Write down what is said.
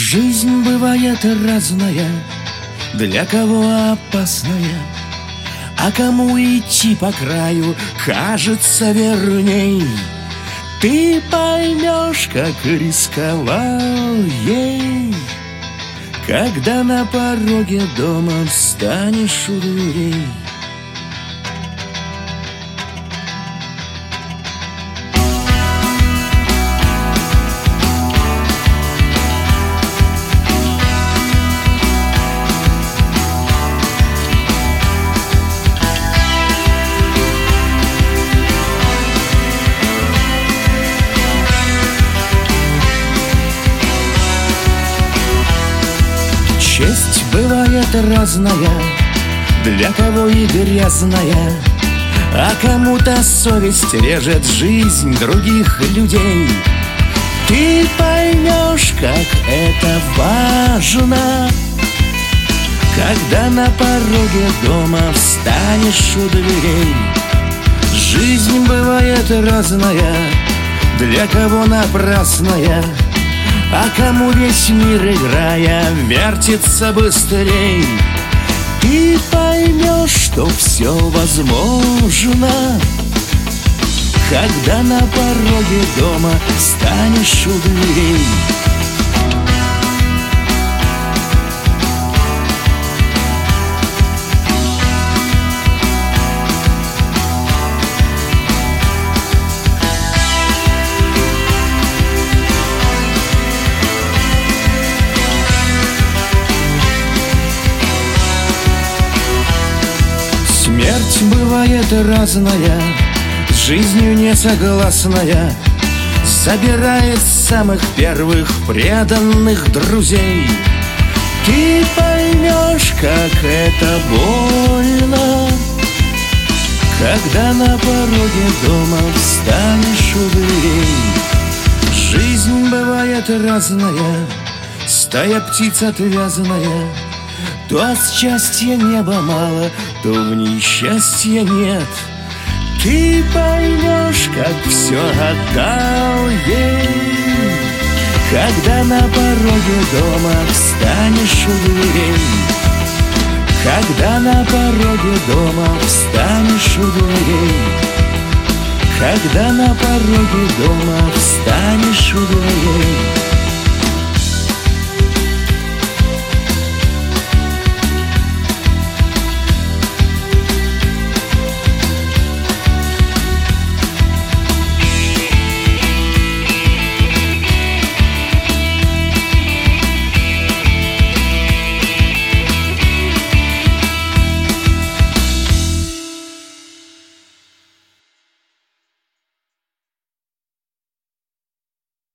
Жизнь бывает разная, для кого опасная, а кому идти по краю кажется верней. Ты поймешь, как рисковал ей, когда на пороге дома встанешь у дверей. Честь бывает разная, для кого и грязная, а кому-то совесть режет жизнь других людей. Ты поймешь, как это важно, когда на пороге дома встанешь у дверей. Жизнь бывает разная, для кого напрасная, а кому весь мир, играя, вертится быстрей. Ты поймешь, что все возможно, когда на пороге дома встанешь у дверей. Смерть бывает разная, с жизнью не согласная, забирает самых первых преданных друзей. Ты поймешь, как это больно, когда на пороге дома встанешь у дверей. Жизнь бывает разная, стая птиц отвязанная, то от счастья неба мало, то в ней счастья нет. Ты поймешь, как все отдал ей, когда на пороге дома встанешь у дверей. Когда на пороге дома встанешь у дверей. Когда на пороге дома встанешь у дверей.